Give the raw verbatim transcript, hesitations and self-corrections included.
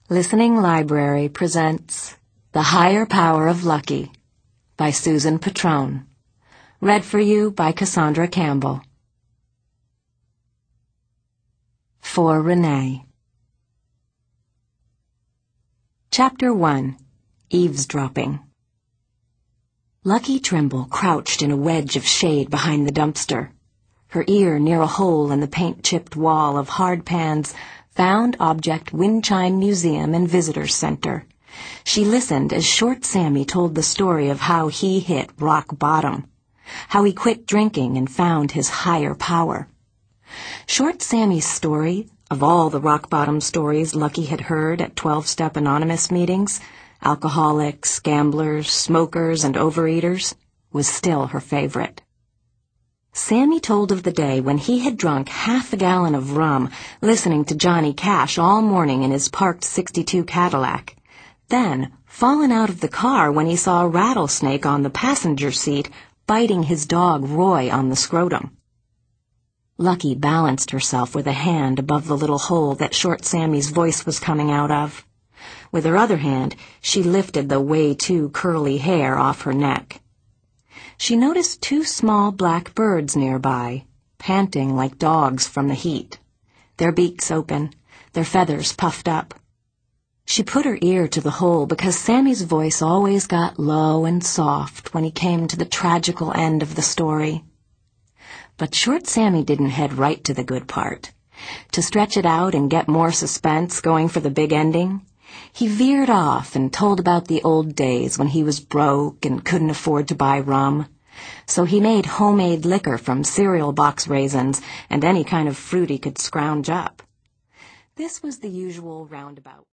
Listening Library presents The Higher Power of Lucky by Susan Petrone. Read for you by Cassandra Campbell. For Renee. Chapter one. Eavesdropping. Lucky Trimble crouched in a wedge of shade behind the dumpster, her ear near a hole in the paint-chipped wall of Hard Pan's Found Object Wind Chime Museum and Visitors Center. She listened as Short Sammy told the story of how he hit rock bottom, how he quit drinking and found his higher power. Short Sammy's story, of all the rock bottom stories Lucky had heard at twelve-step Anonymous meetings, alcoholics, gamblers, smokers, and overeaters, was still her favorite. Sammy told of the day when he had drunk half a gallon of rum listening to Johnny Cash all morning in his parked sixty-two Cadillac, then fallen out of the car when he saw a rattlesnake on the passenger seat biting his dog Roy on the scrotum. Lucky balanced herself with a hand above the little hole that Short Sammy's voice was coming out of. With her other hand, she lifted the way too curly hair off her neck. She noticed two small black birds nearby, panting like dogs from the heat, their beaks open, their feathers puffed up. She put her ear to the hole because Sammy's voice always got low and soft when he came to the tragical end of the story. But Short Sammy didn't head right to the good part. To stretch it out and get more suspense going for the big ending, he veered off and told about the old days when he was broke and couldn't afford to buy rum. So he made homemade liquor from cereal box raisins and any kind of fruit he could scrounge up. This was the usual roundabout.